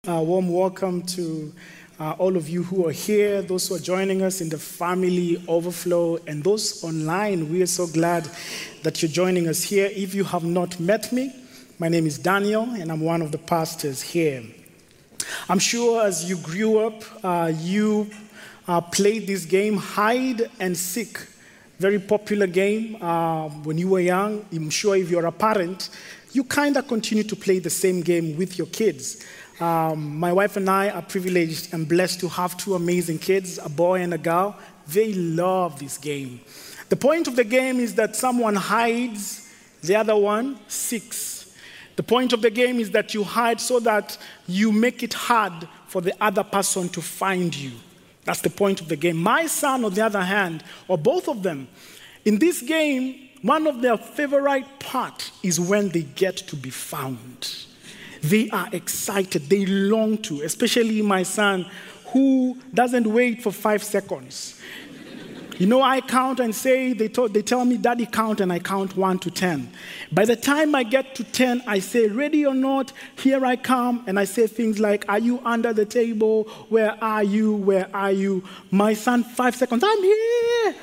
A warm welcome to all of you who are here, those who are joining us in the Family Overflow, and those online. We are so glad that you're joining us here. If you have not met me, my name is Daniel, and I'm one of the pastors here. I'm sure as you grew up, you played this game, hide and seek. Very popular game when you were young. I'm sure if you're a parent, you kind of continue to play the same game with your kids. My wife and I are privileged and blessed to have two amazing kids, a boy and a girl. They love this game. The point of the game is that someone hides, the other one seeks. The point of the game is that you hide so that you make it hard for the other person to find you. That's the point of the game. My son, on the other hand, or both of them, in this game, one of their favorite parts is when they get to be found. They are excited. They long to, especially my son, who doesn't wait for 5 seconds. You know, I count and say, they tell me, Daddy, count, and I count 1 to 10. By the time I get to 10, I say, ready or not, here I come. And I say things like, are you under the table? Where are you? Where are you? My son, 5 seconds, I'm here.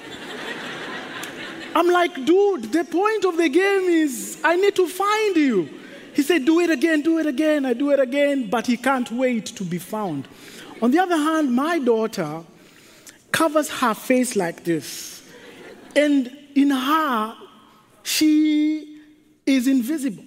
I'm like, dude, the point of the game is I need to find you. He said, do it again, do it again. I do it again, but he can't wait to be found. On the other hand, my daughter covers her face like this. And in her, she is invisible.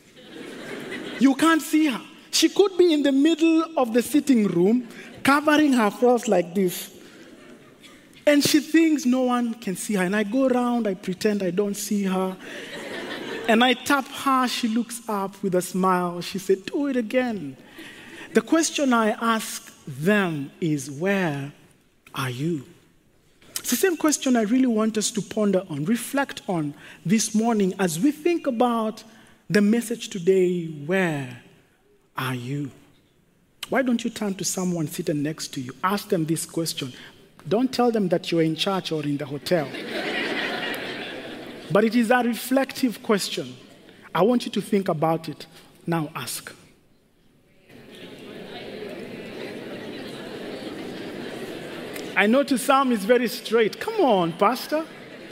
You can't see her. She could be in the middle of the sitting room, covering her face like this. And she thinks no one can see her. And I go around, I pretend I don't see her. And I tap her, she looks up with a smile. She said, do it again. The question I ask them is, where are you? It's the same question I really want us to ponder on, reflect on this morning as we think about the message today, where are you? Why don't you turn to someone sitting next to you? Ask them this question. Don't tell them that you're in church or in the hotel. But it is a reflective question. I want you to think about it. Now ask. I know to some it's very straight. Come on, Pastor.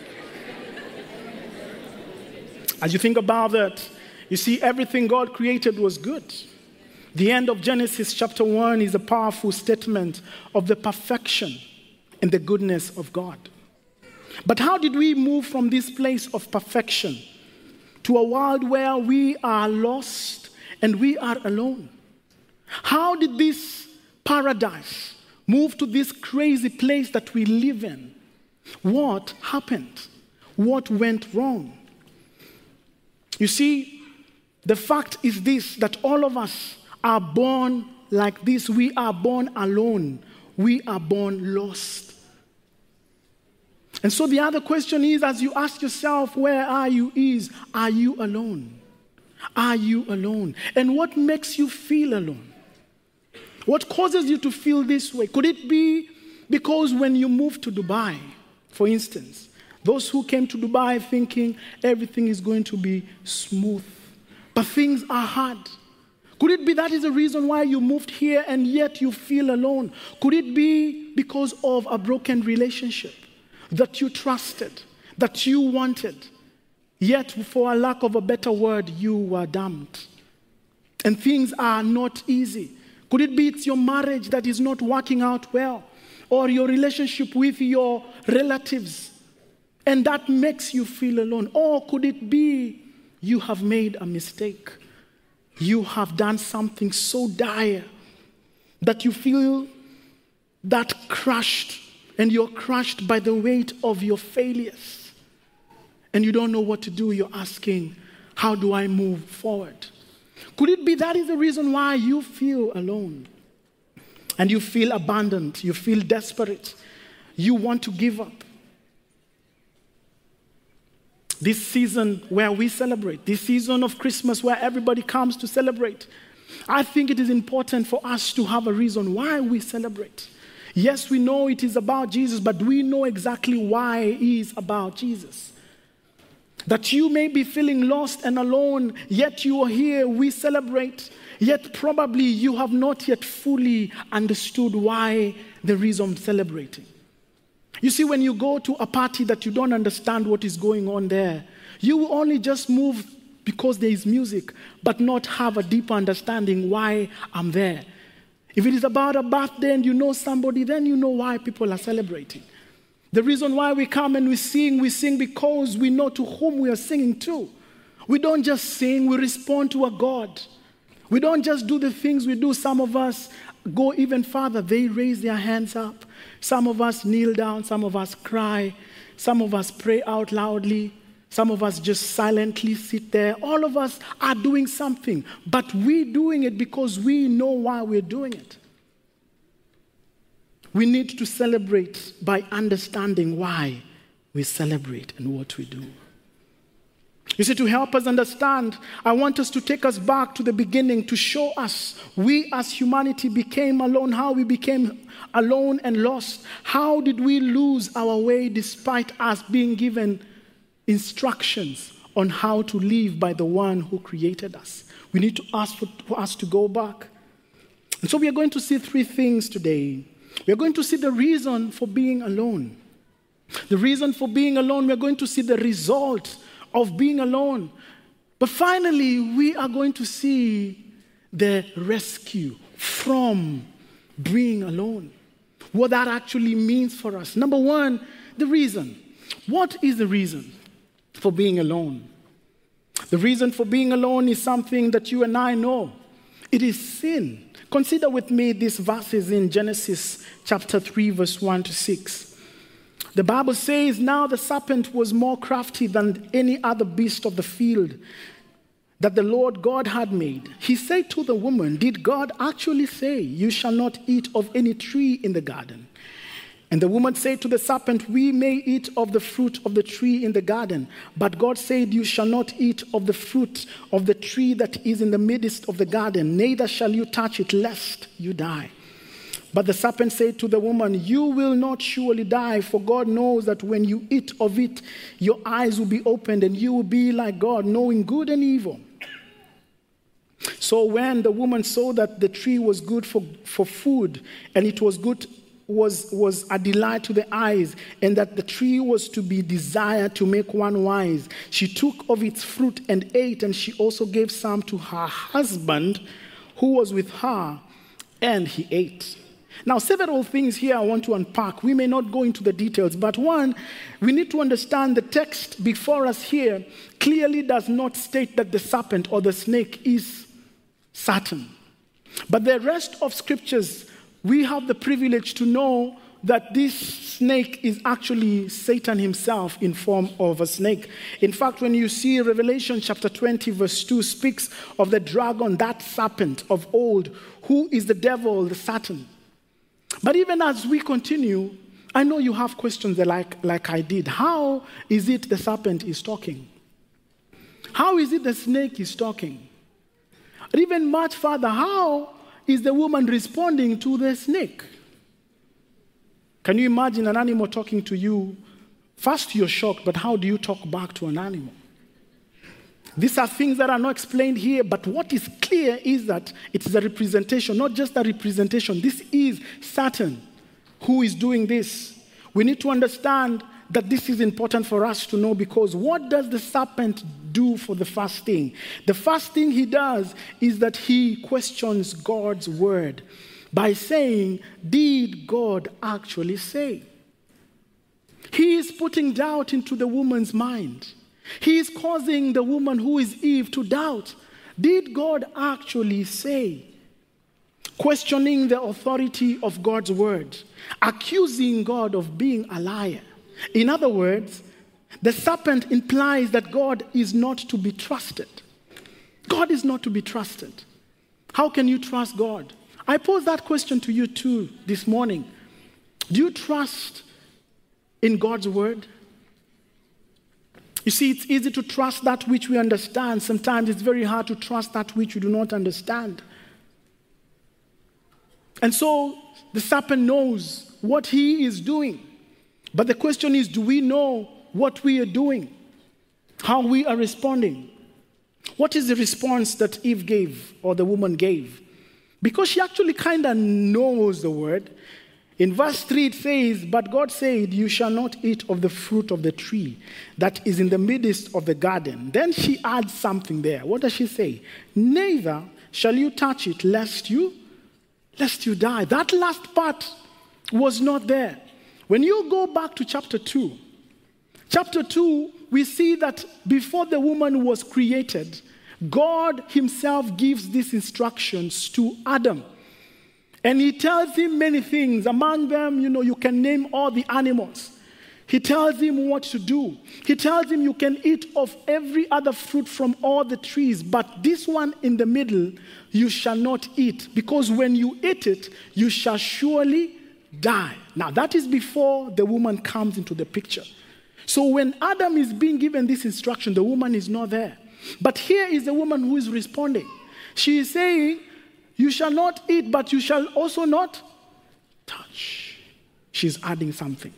As you think about that, you see everything God created was good. The end of Genesis chapter 1 is a powerful statement of the perfection and the goodness of God. But how did we move from this place of perfection to a world where we are lost and we are alone? How did this paradise move to this crazy place that we live in? What happened? What went wrong? You see, the fact is this, that all of us are born like this. We are born alone. We are born lost. And so the other question is, as you ask yourself, where are you, is, are you alone? Are you alone? And what makes you feel alone? What causes you to feel this way? Could it be because when you moved to Dubai, for instance, those who came to Dubai thinking everything is going to be smooth, but things are hard? Could it be that is the reason why you moved here and yet you feel alone? Could it be because of a broken relationship that you trusted, that you wanted, yet for a lack of a better word, you were dumped? And things are not easy. Could it be it's your marriage that is not working out well, or your relationship with your relatives, and that makes you feel alone? Or could it be you have made a mistake? You have done something so dire that you feel that crushed, and you're crushed by the weight of your failures. And you don't know what to do. You're asking, how do I move forward? Could it be that is the reason why you feel alone? And you feel abandoned. You feel desperate. You want to give up. This season where we celebrate, this season of Christmas where everybody comes to celebrate, I think it is important for us to have a reason why we celebrate. Yes, we know it is about Jesus, but we know exactly why it is about Jesus. That you may be feeling lost and alone, yet you are here, we celebrate. Yet probably you have not yet fully understood why the reason celebrating. You see, when you go to a party that you don't understand what is going on there, you will only just move because there is music, but not have a deeper understanding why I'm there. If it is about a birthday and you know somebody, then you know why people are celebrating. The reason why we come and we sing because we know to whom we are singing to. We don't just sing, we respond to a God. We don't just do the things we do. Some of us go even further. They raise their hands up. Some of us kneel down. Some of us cry. Some of us pray out loudly. Some of us just silently sit there. All of us are doing something, but we're doing it because we know why we're doing it. We need to celebrate by understanding why we celebrate and what we do. You see, to help us understand, I want us to take us back to the beginning to show us we as humanity became alone, how we became alone and lost. How did we lose our way despite us being given instructions on how to live by the one who created us? We need to ask for us to go back. And so we are going to see three things today. We are going to see the reason for being alone. The reason for being alone, we are going to see the result of being alone. But finally, we are going to see the rescue from being alone. What that actually means for us. Number one, the reason. What is the reason for being alone? The reason for being alone is something that you and I know. It is sin. Consider with me these verses in Genesis chapter 3, verse 1 to 6. The Bible says, "Now the serpent was more crafty than any other beast of the field that the Lord God had made. He said to the woman, 'Did God actually say, you shall not eat of any tree in the garden?' And the woman said to the serpent, 'We may eat of the fruit of the tree in the garden. But God said, you shall not eat of the fruit of the tree that is in the midst of the garden, neither shall you touch it, lest you die.' But the serpent said to the woman, 'You will not surely die, for God knows that when you eat of it, your eyes will be opened, and you will be like God, knowing good and evil.' So when the woman saw that the tree was good for food, and it was good, was a delight to the eyes, and that the tree was to be desired to make one wise, she took of its fruit and ate, and she also gave some to her husband who was with her, and he ate." Now, several things here I want to unpack. We may not go into the details, but one, we need to understand the text before us here clearly does not state that the serpent or the snake is Satan. But the rest of scriptures, we have the privilege to know that this snake is actually Satan himself in form of a snake. In fact, when you see Revelation chapter 20, verse 2 speaks of the dragon, that serpent of old, who is the devil, the Satan. But even as we continue, I know you have questions like I did. How is it the serpent is talking? How is it the snake is talking? Or even much further, how is the woman responding to the snake? Can you imagine an animal talking to you? First, you're shocked, but how do you talk back to an animal? These are things that are not explained here, but what is clear is that it is a representation, not just a representation. This is Satan who is doing this. We need to understand that this is important for us to know, because what does the serpent do for the first thing? The first thing he does is that he questions God's word by saying, "Did God actually say?" He is putting doubt into the woman's mind. He is causing the woman who is Eve to doubt. Did God actually say? Questioning the authority of God's word, accusing God of being a liar. In other words, the serpent implies that God is not to be trusted. God is not to be trusted. How can you trust God? I pose that question to you too this morning. Do you trust in God's word? You see, it's easy to trust that which we understand. Sometimes it's very hard to trust that which we do not understand. And so the serpent knows what he is doing. But the question is, do we know what we are doing? how we are responding. What is the response that Eve gave, or the woman gave? Because she actually kind of knows the word. In verse 3 it says, "But God said, you shall not eat of the fruit of the tree that is in the midst of the garden." Then she adds something there. What does she say? "Neither shall you touch it, lest you die." That last part was not there. When you go back to chapter 2, we see that before the woman was created, God himself gives these instructions to Adam. And he tells him many things. Among them, you can name all the animals. He tells him what to do. He tells him you can eat of every other fruit from all the trees, but this one in the middle you shall not eat, because when you eat it, you shall surely die. Now, that is before the woman comes into the picture. So when Adam is being given this instruction, the woman is not there. But here is the woman who is responding. She is saying, you shall not eat, but you shall also not touch. She's adding something.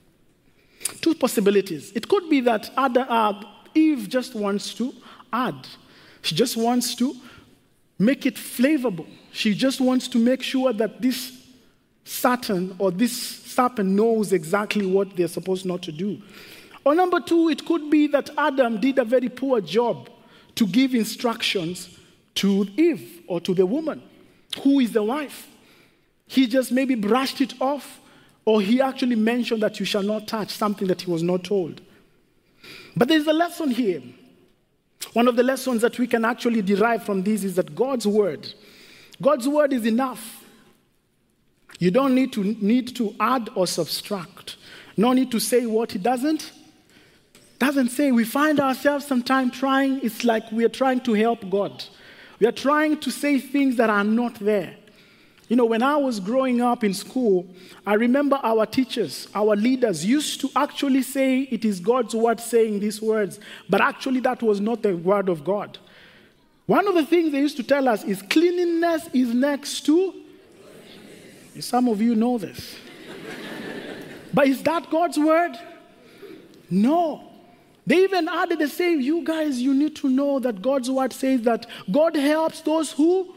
Two possibilities. It could be that Eve just wants to add. She just wants to make it flavorful. She just wants to make sure that this Satan or this serpent knows exactly what they're supposed not to do. Or number two, it could be that Adam did a very poor job to give instructions to Eve or to the woman who is the wife. He just maybe brushed it off, or he actually mentioned that you shall not touch, something that he was not told. But there's a lesson here. One of the lessons that we can actually derive from this is that God's word is enough. You don't need to add or subtract. No need to say what it doesn't say. We find ourselves sometimes it's like we are trying to help God. We are trying to say things that are not there. When I was growing up in school, I remember our teachers, our leaders used to actually say it is God's word saying these words, but actually that was not the word of God. One of the things they used to tell us is cleanliness is next to. Some of you know this. But is that God's word? No. They even added the same, you guys, you need to know that God's word says that God helps those who.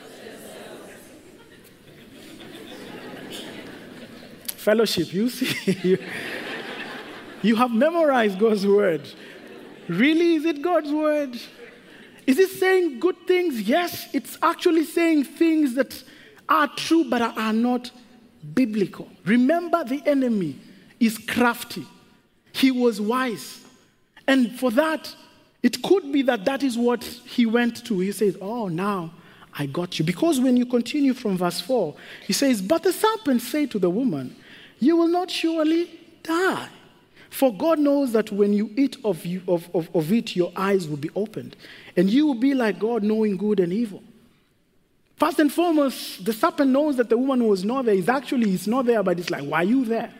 Fellowship, you see, you have memorized God's word. Really, is it God's word? Is it saying good things? Yes, it's actually saying things that are true but are not biblical. Remember, the enemy is crafty. He was wise. And for that, it could be that is what he went to. He says, oh, now I got you. Because when you continue from verse 4, he says, "But the serpent said to the woman, you will not surely die. For God knows that when you eat of it, your eyes will be opened, and you will be like God, knowing good and evil." First and foremost, the serpent knows that the woman was not there. He's not there, but it's like, why are you there?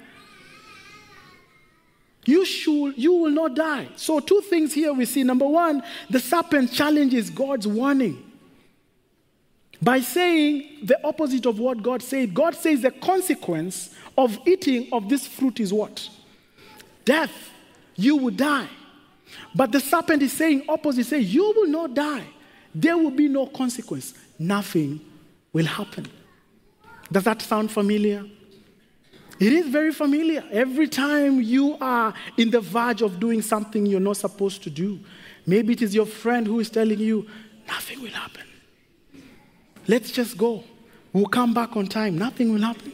You will not die. So two things here we see. Number one, the serpent challenges God's warning by saying the opposite of what God said. God says the consequence of eating of this fruit is what? Death. You will die. But the serpent is saying opposite. Say, you will not die. There will be no consequence. Nothing will happen. Does that sound familiar? It is very familiar. Every time you are in the verge of doing something you're not supposed to do, maybe it is your friend who is telling you, nothing will happen. Let's just go. We'll come back on time. Nothing will happen.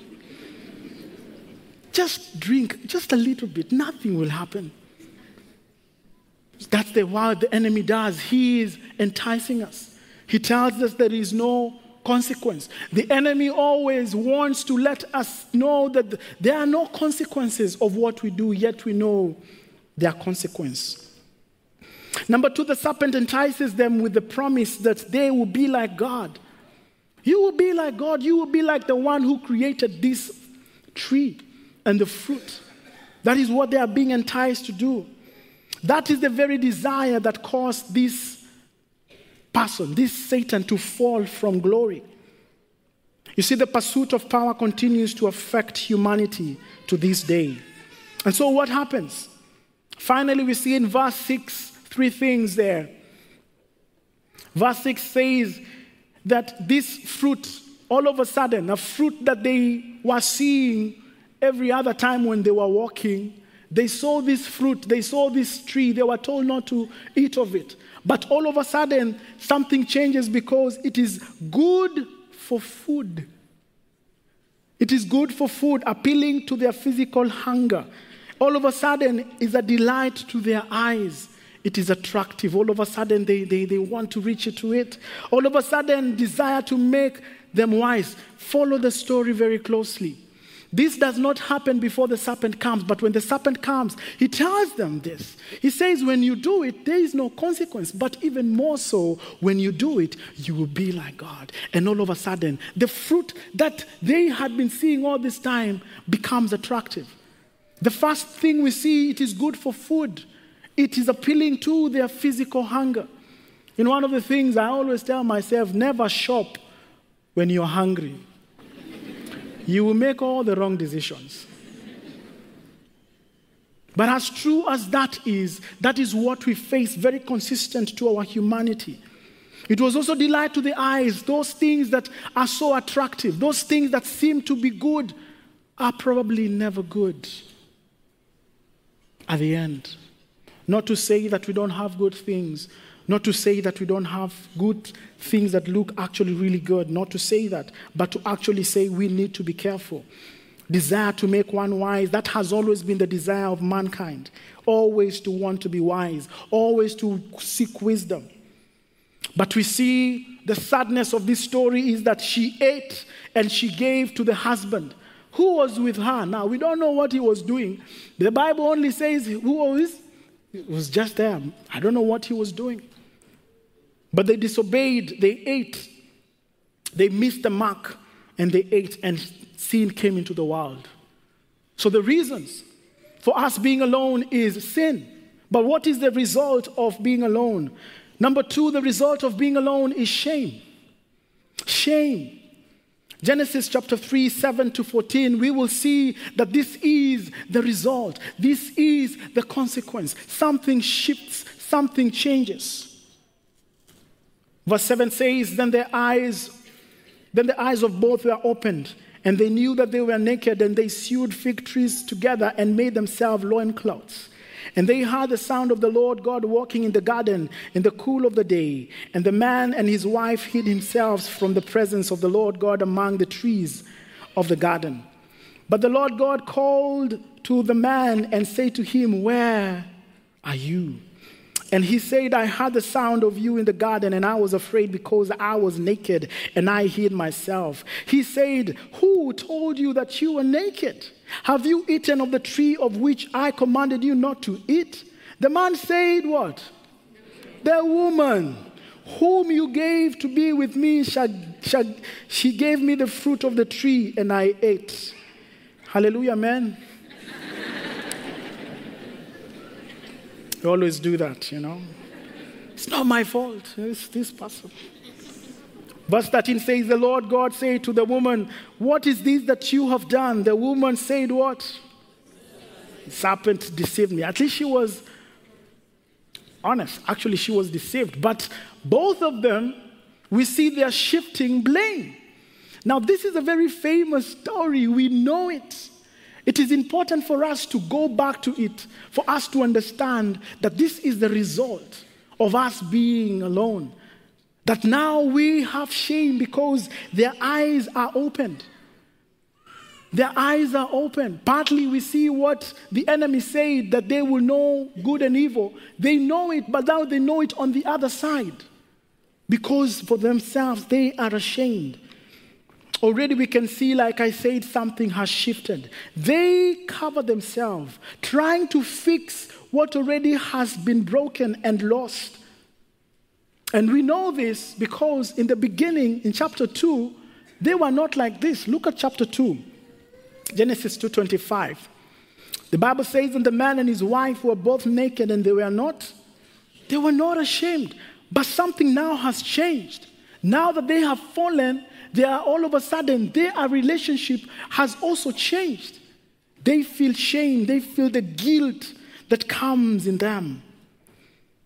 Just drink, just a little bit. Nothing will happen. That's what the enemy does. He is enticing us. He tells us there is no consequence. The enemy always wants to let us know that there are no consequences of what we do, yet we know there are consequences. Number two, the serpent entices them with the promise that they will be like God. You will be like God. You will be like the one who created this tree and the fruit. That is what they are being enticed to do. That is the very desire that caused this person, this Satan, to fall from glory. You see, the pursuit of power continues to affect humanity to this day. And so what happens? Finally, we see in verse 6 three things there. Verse 6 says that this fruit, all of a sudden, a fruit that they were seeing every other time when they were walking, they saw this fruit, they saw this tree, they were told not to eat of it. But all of a sudden, something changes because it is good for food. It is good for food, appealing to their physical hunger. All of a sudden, it's a delight to their eyes. It is attractive. All of a sudden, they want to reach to it. All of a sudden, desire to make them wise. Follow the story very closely. This does not happen before the serpent comes, but when the serpent comes, he tells them this. He says, when you do it, there is no consequence, but even more so, when you do it, you will be like God. And all of a sudden, the fruit that they had been seeing all this time becomes attractive. The first thing we see, it is good for food. It is appealing to their physical hunger. And one of the things I always tell myself, never shop when you're hungry. You will make all the wrong decisions. But as true as that is what we face, very consistent to our humanity. It was also delight to the eyes. Those things that are so attractive, those things that seem to be good, are probably never good at the end. Not to say that we don't have good things, not to say that we don't have good things that look actually really good, not to say that, but to actually say we need to be careful. Desire to make one wise, that has always been the desire of mankind. Always to want to be wise, always to seek wisdom. But we see the sadness of this story is that she ate and she gave to the husband. Who was with her? Now, we don't know what he was doing. The Bible only says who was. It was just there. I don't know what he was doing. But they disobeyed, they ate. They missed the mark, and they ate, and sin came into the world. So the reasons for us being alone is sin. But what is the result of being alone? Number 2, the result of being alone is shame. Shame. Genesis chapter 3, 7-14, we will see that this is the result. This is the consequence. Something shifts, something changes. Verse 7 says, Then the eyes of both were opened, and they knew that they were naked, and they sewed fig trees together and made themselves loincloths. And they heard the sound of the Lord God walking in the garden in the cool of the day. And the man and his wife hid themselves from the presence of the Lord God among the trees of the garden. But the Lord God called to the man and said to him, Where are you? And he said, I heard the sound of you in the garden, and I was afraid because I was naked, and I hid myself. He said, Who told you that you were naked? Have you eaten of the tree of which I commanded you not to eat? The man said, what? The woman whom you gave to be with me, she gave me the fruit of the tree, and I ate. Hallelujah, man. You always do that, you know. It's not my fault. It's this person. Verse 13 says, the Lord God said to the woman, what is this that you have done? The woman said what? The serpent deceived me. At least she was honest. Actually, she was deceived. But both of them, we see they are shifting blame. Now, this is a very famous story. We know it. It is important for us to go back to it, for us to understand that this is the result of us being alone. That now we have shame because their eyes are opened. Their eyes are open. Partly we see what the enemy said, that they will know good and evil. They know it, but now they know it on the other side. Because for themselves, they are ashamed. Already we can see, like I said, something has shifted. They cover themselves, trying to fix what already has been broken and lost. And we know this because in the beginning, in chapter 2, they were not like this. Look at chapter 2, Genesis 2:25. The Bible says, and the man and his wife were both naked, and they were not ashamed. But something now has changed. Now that they have fallen, they are all of a sudden, their relationship has also changed. They feel shame. They feel the guilt that comes in them.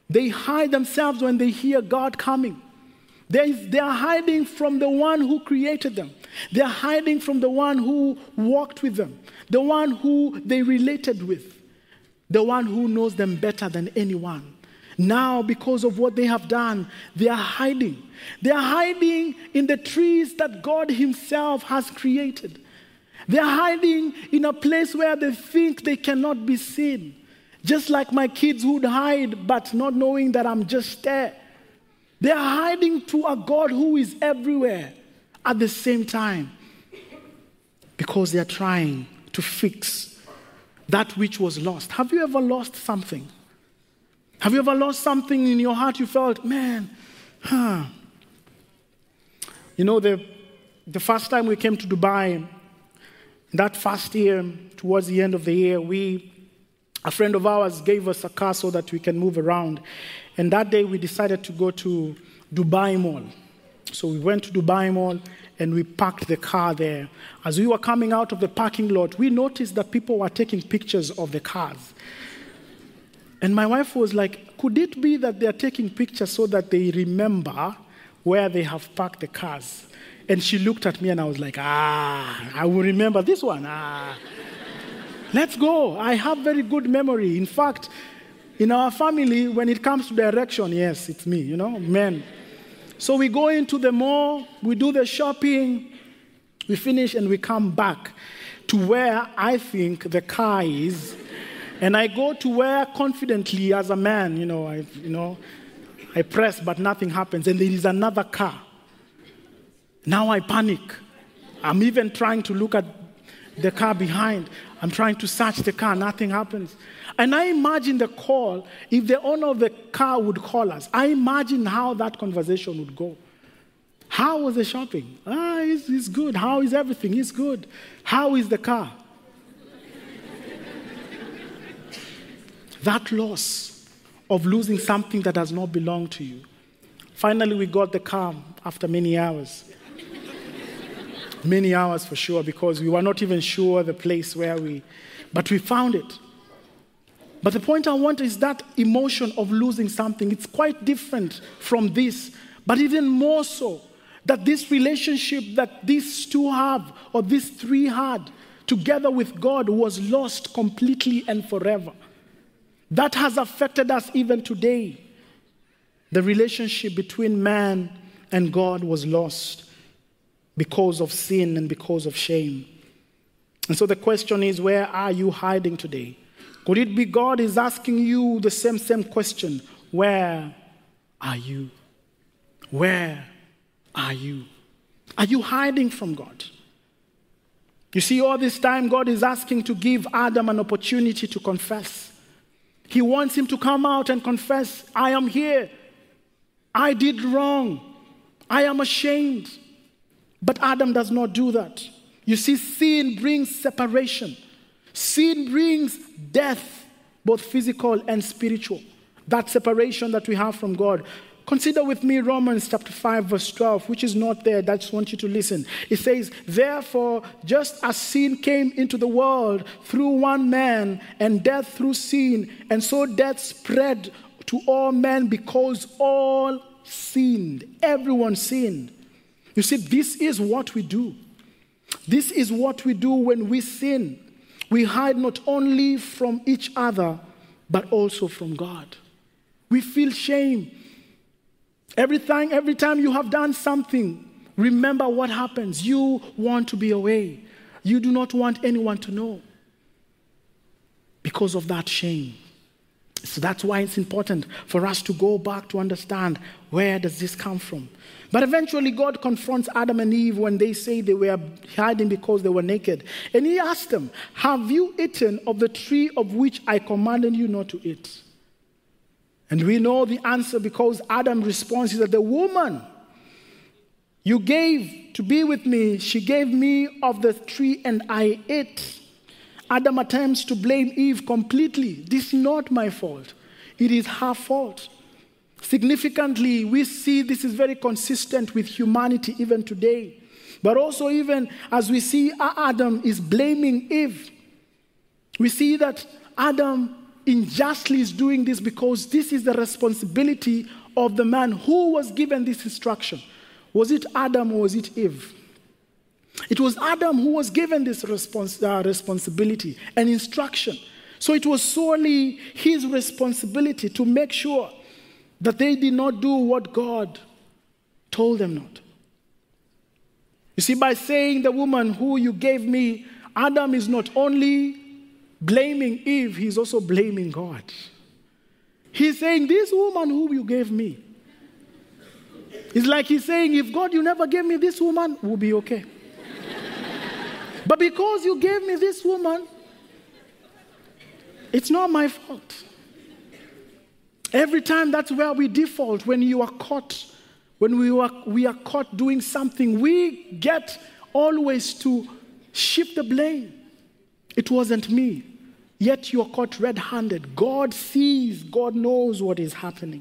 They hide themselves when they hear God coming. They are hiding from the one who created them. They are hiding from the one who walked with them, the one who they related with, the one who knows them better than anyone. Now, because of what they have done, they are hiding. They are hiding in the trees that God himself has created. They are hiding in a place where they think they cannot be seen. Just like my kids would hide, but not knowing that I'm just there. They are hiding to a God who is everywhere at the same time, because they are trying to fix that which was lost. Have you ever lost something? Have you ever lost something in your heart? You felt, man, You know, the first time we came to Dubai, that first year, towards the end of the year, a friend of ours gave us a car so that we can move around. And that day we decided to go to Dubai Mall. So we went to Dubai Mall and we parked the car there. As we were coming out of the parking lot, we noticed that people were taking pictures of the cars. And my wife was like, could it be that they're taking pictures so that they remember where they have parked the cars? And she looked at me and I was like, I will remember this one. Let's go. I have very good memory. In fact, in our family, when it comes to direction, yes, it's me, men. So we go into the mall, we do the shopping, we finish and we come back to where I think the car is. And I go to where confidently as a man, I press but nothing happens and there is another car. Now I panic. I'm even trying to look at the car behind. I'm trying to search the car, nothing happens. And I imagine the call, if the owner of the car would call us, I imagine how that conversation would go. How was the shopping? It's good. How is everything? It's good. How is the car? That loss of losing something that does not belong to you. Finally, we got the car after many hours. Many hours for sure, because we were not even sure the place but we found it. But the point I want is that emotion of losing something. It's quite different from this, but even more so, that this relationship that these two have, or these three had, together with God, was lost completely and forever. That has affected us even today. The relationship between man and God was lost because of sin and because of shame. And so the question is, where are you hiding today? Could it be God is asking you the same question? Where are you? Where are you? Are you hiding from God? You see, all this time God is asking to give Adam an opportunity to confess. He wants him to come out and confess, I am here. I did wrong. I am ashamed. But Adam does not do that. You see, sin brings separation. Sin brings death, both physical and spiritual. That separation that we have from God. Consider with me Romans chapter 5, verse 12, which is not there. I just want you to listen. It says, therefore, just as sin came into the world through one man, and death through sin, and so death spread to all men because all sinned. Everyone sinned. You see, this is what we do. This is what we do when we sin. We hide not only from each other, but also from God. We feel shame. Every time you have done something, remember what happens. You want to be away. You do not want anyone to know because of that shame. So that's why it's important for us to go back to understand, where does this come from? But eventually God confronts Adam and Eve when they say they were hiding because they were naked. And he asked them, have you eaten of the tree of which I commanded you not to eat? And we know the answer, because Adam responds that the woman you gave to be with me, she gave me of the tree and I ate. Adam attempts to blame Eve completely. This is not my fault. It is her fault. Significantly, we see this is very consistent with humanity even today. But also even as we see Adam is blaming Eve, we see that Adam unjustly is doing this because this is the responsibility of the man who was given this instruction. Was it Adam or was it Eve? It was Adam who was given this responsibility and instruction. So it was solely his responsibility to make sure that they did not do what God told them not. You see, by saying the woman who you gave me, Adam is not only blaming Eve, he's also blaming God. He's saying, this woman who you gave me. It's like he's saying, if God, you never gave me this woman, we'll be okay. But because you gave me this woman, it's not my fault. Every time that's where we default when you are caught. When we are caught doing something, we get always to shift the blame. It wasn't me. Yet you're caught red-handed. God sees, God knows what is happening.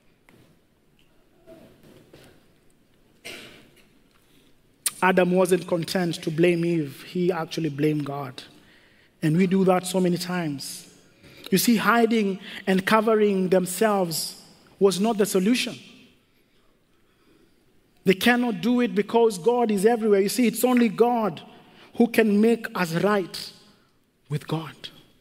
Adam wasn't content to blame Eve. He actually blamed God. And we do that so many times. You see, hiding and covering themselves was not the solution. They cannot do it because God is everywhere. You see, it's only God who can make us right with God.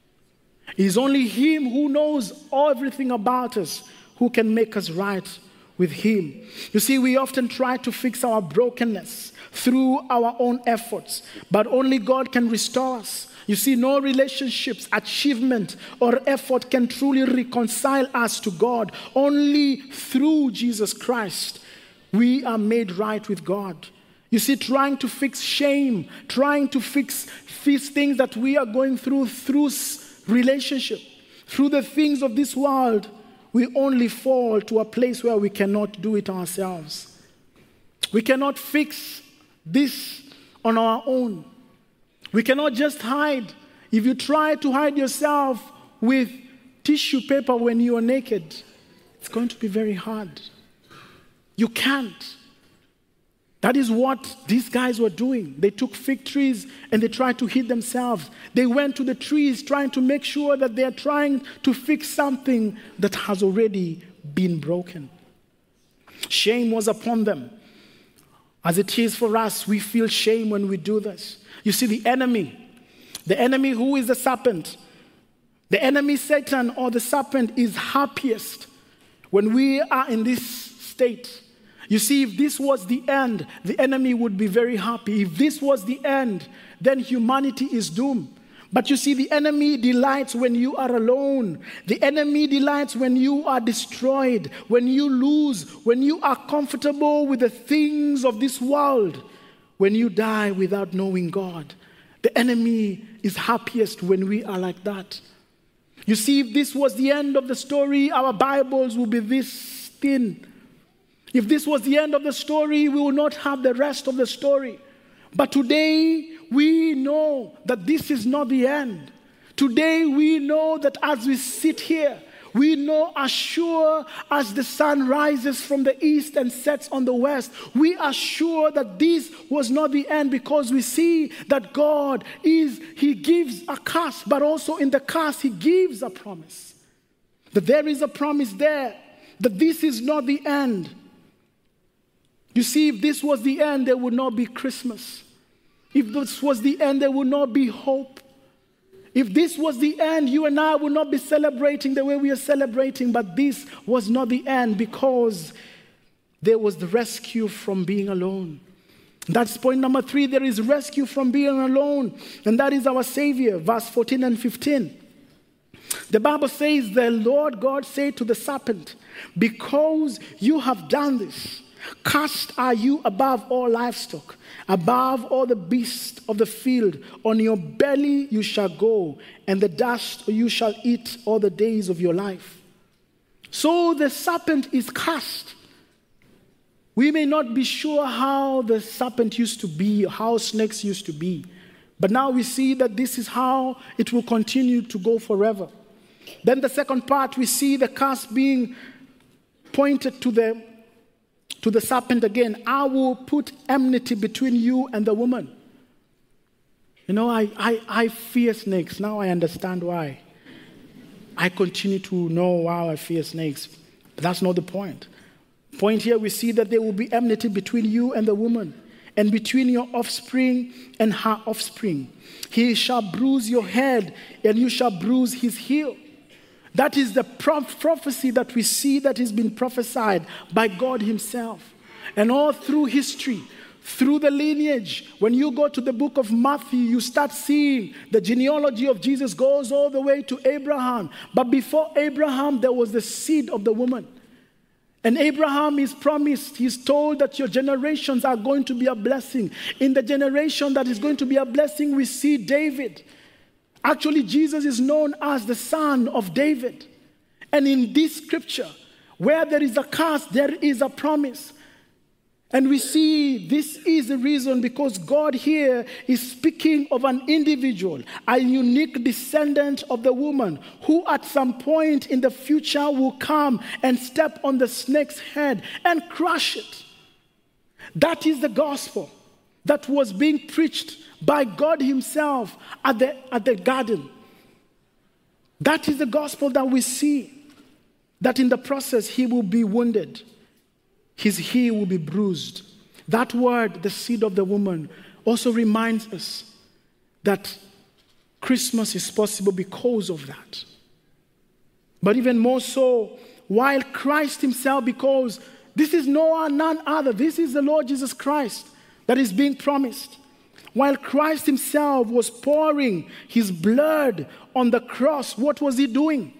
It's only Him who knows everything about us who can make us right with Him. You see, we often try to fix our brokenness through our own efforts, but only God can restore us. You see, no relationships, achievement, or effort can truly reconcile us to God. Only through Jesus Christ we are made right with God. You see, trying to fix shame, trying to fix these things that we are going through relationship, through the things of this world, we only fall to a place where we cannot do it ourselves. We cannot fix this on our own. We cannot just hide. If you try to hide yourself with tissue paper when you are naked, it's going to be very hard. You can't. That is what these guys were doing. They took fig trees and they tried to hid themselves. They went to the trees trying to make sure that they are trying to fix something that has already been broken. Shame was upon them. As it is for us, we feel shame when we do this. You see, the enemy who is the serpent, the enemy Satan or the serpent is happiest when we are in this state. You see, if this was the end, the enemy would be very happy. If this was the end, then humanity is doomed. But you see, the enemy delights when you are alone. The enemy delights when you are destroyed, when you lose, when you are comfortable with the things of this world, when you die without knowing God. The enemy is happiest when we are like that. You see, if this was the end of the story, our Bibles would be this thin. If this was the end of the story, we will not have the rest of the story. But today, we know that this is not the end. Today, we know that as we sit here, we know as sure as the sun rises from the east and sets on the west, we are sure that this was not the end because we see that God He gives a curse, but also in the curse, He gives a promise. That there is a promise there, that this is not the end. You see, if this was the end, there would not be Christmas. If this was the end, there would not be hope. If this was the end, you and I would not be celebrating the way we are celebrating. But this was not the end because there was the rescue from being alone. That's point number 3. There is rescue from being alone. And that is our Savior. Verse 14 and 15. The Bible says, the Lord God said to the serpent, because you have done this, cursed are you above all livestock, above all the beasts of the field. On your belly you shall go, and the dust you shall eat all the days of your life. So the serpent is cursed. We may not be sure how the serpent used to be, how snakes used to be. But now we see that this is how it will continue to go forever. Then the second part, we see the curse being pointed to the serpent again. I will put enmity between you and the woman. You know, I fear snakes. Now I understand why. I continue to know, wow, I fear snakes. But that's not the point. Point here, we see that there will be enmity between you and the woman, and between your offspring and her offspring. He shall bruise your head, and you shall bruise his heel. That is the prophecy that we see that has been prophesied by God himself. And all through history, through the lineage, when you go to the book of Matthew, you start seeing the genealogy of Jesus goes all the way to Abraham. But before Abraham, there was the seed of the woman. And Abraham is promised, he's told that your generations are going to be a blessing. In the generation that is going to be a blessing, we see David. Actually, Jesus is known as the son of David. And in this scripture, where there is a curse, there is a promise. And we see this is the reason because God here is speaking of an individual, a unique descendant of the woman who at some point in the future will come and step on the snake's head and crush it. That is the gospel that was being preached by God himself at the garden. That is the gospel that we see, that in the process he will be wounded. His heel will be bruised. That word, the seed of the woman, also reminds us that Christmas is possible because of that. But even more so, while Christ himself, because this is none other, this is the Lord Jesus Christ that is being promised. While Christ himself was pouring his blood on the cross, what was he doing?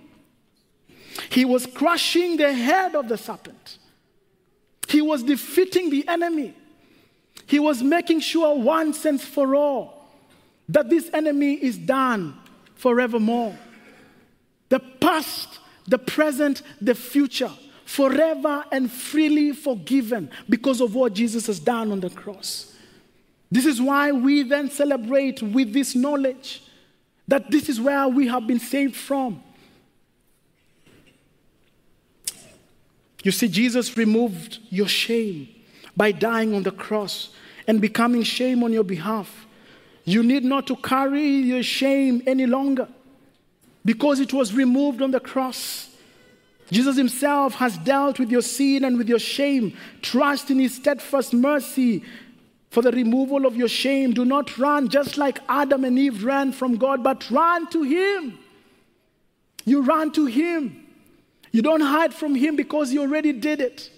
He was crushing the head of the serpent. He was defeating the enemy. He was making sure once and for all that this enemy is done forevermore. The past, the present, the future, forever and freely forgiven because of what Jesus has done on the cross. This is why we then celebrate with this knowledge that this is where we have been saved from. You see, Jesus removed your shame by dying on the cross and becoming shame on your behalf. You need not to carry your shame any longer because it was removed on the cross. Jesus himself has dealt with your sin and with your shame. Trust in his steadfast mercy for the removal of your shame. Do not run just like Adam and Eve ran from God, but run to him. You run to him. You don't hide from him because you already did it.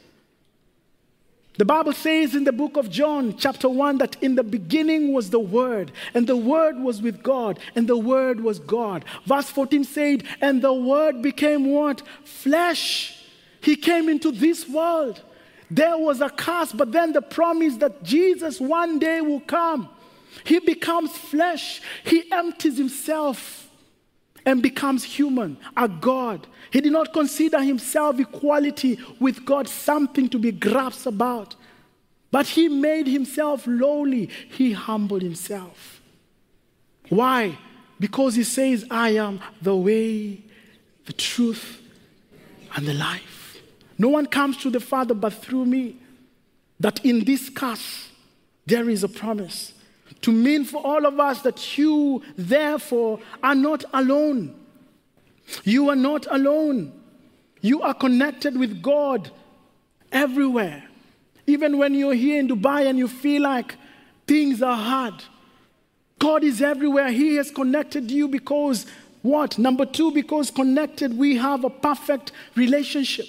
The Bible says in the book of John, chapter 1, that in the beginning was the Word, and the Word was with God, and the Word was God. Verse 14 said, and the Word became what? Flesh. He came into this world. There was a curse, but then the promise that Jesus one day will come. He becomes flesh. He empties himself and becomes human, a God. He did not consider himself equality with God something to be grasped about. But he made himself lowly. He humbled himself. Why? Because he says, I am the way, the truth, and the life. No one comes to the Father but through me. That in this curse, there is a promise. To mean for all of us that you, therefore, are not alone. You are not alone. You are connected with God everywhere. Even when you're here in Dubai and you feel like things are hard, God is everywhere. He has connected you because what? Number two, because connected we have a perfect relationship.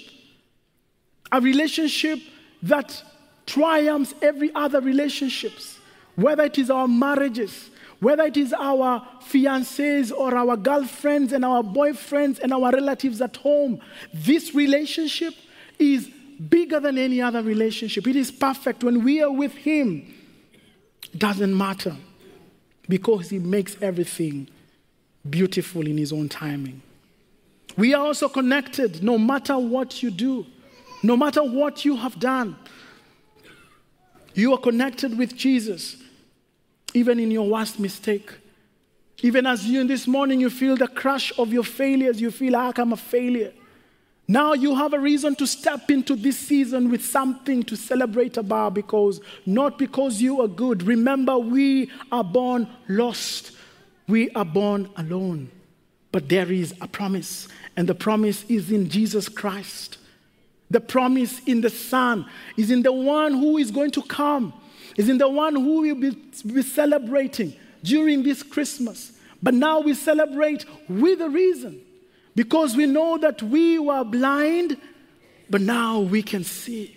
A relationship that triumphs every other relationships. Whether it is our marriages, whether it is our fiancés or our girlfriends and our boyfriends and our relatives at home, this relationship is bigger than any other relationship. It is perfect. When we are with him, it doesn't matter because he makes everything beautiful in his own timing. We are also connected no matter what you do, no matter what you have done. You are connected with Jesus. Even in your worst mistake. Even as you in this morning, you feel the crush of your failures. You feel like I'm a failure. Now you have a reason to step into this season with something to celebrate about not because you are good. Remember, we are born lost. We are born alone. But there is a promise, and the promise is in Jesus Christ. The promise in the Son is in the one who is going to come, is in the one who will be celebrating during this Christmas. But now we celebrate with a reason, because we know that we were blind, but now we can see.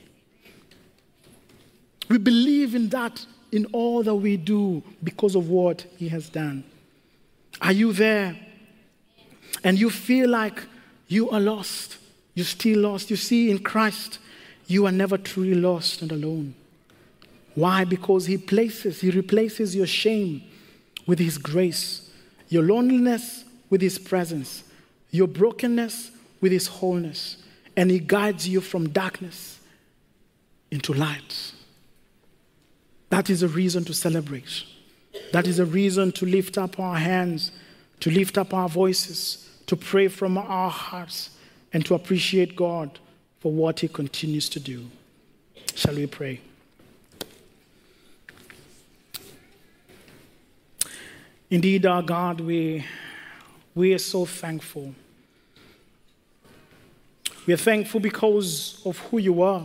We believe in that in all that we do because of what he has done. Are you there? And you feel like you are lost. You're still lost. You see, in Christ, you are never truly lost and alone. Why? Because he replaces your shame with his grace, your loneliness with his presence, your brokenness with his wholeness, and he guides you from darkness into light. That is a reason to celebrate. That is a reason to lift up our hands, to lift up our voices, to pray from our hearts, and to appreciate God for what he continues to do. Shall we pray? Indeed, our God, we are so thankful. We are thankful because of who you are.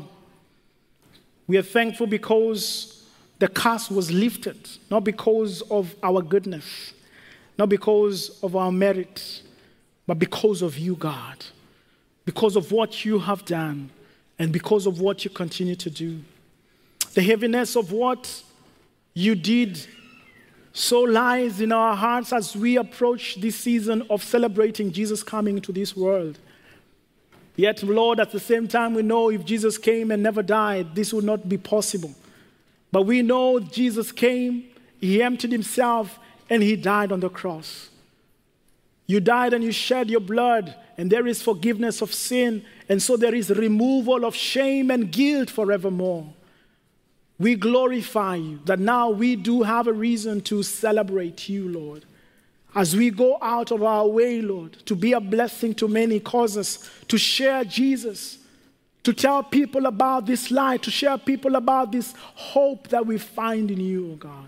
We are thankful because the curse was lifted, not because of our goodness, not because of our merit, but because of you, God, because of what you have done and because of what you continue to do. The heaviness of what you did so lies in our hearts as we approach this season of celebrating Jesus coming to this world. Yet, Lord, at the same time, we know if Jesus came and never died, this would not be possible. But we know Jesus came, he emptied himself, and he died on the cross. You died and you shed your blood, and there is forgiveness of sin, and so there is removal of shame and guilt forevermore. We glorify you that now we do have a reason to celebrate you, Lord. As we go out of our way, Lord, to be a blessing to many causes, to share Jesus, to tell people about this light, to share people about this hope that we find in you, oh God.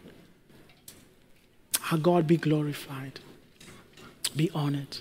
Our God, be glorified. Be honored.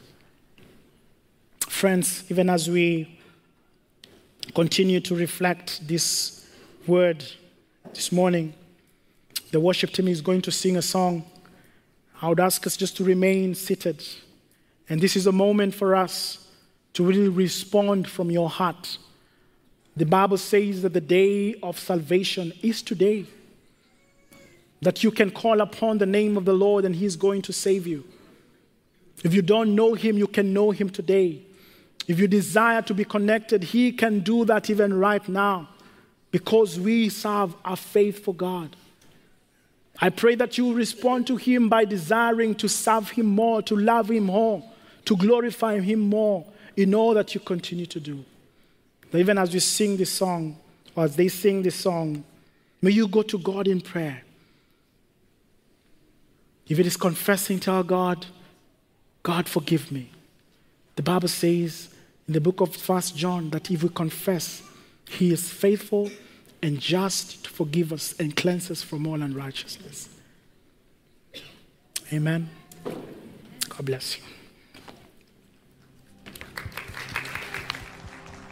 Friends, even as we continue to reflect this word this morning, the worship team is going to sing a song. I would ask us just to remain seated. And this is a moment for us to really respond from your heart. The Bible says that the day of salvation is today. That you can call upon the name of the Lord and he's going to save you. If you don't know him, you can know him today. If you desire to be connected, he can do that even right now because we serve a faithful God. I pray that you will respond to him by desiring to serve him more, to love him more, to glorify him more in all that you continue to do. Even as we sing this song, or as they sing this song, may you go to God in prayer. If it is confessing, tell God, God, forgive me. The Bible says in the book of 1 John that if we confess, he is faithful and just to forgive us and cleanse us from all unrighteousness. Amen. God bless you.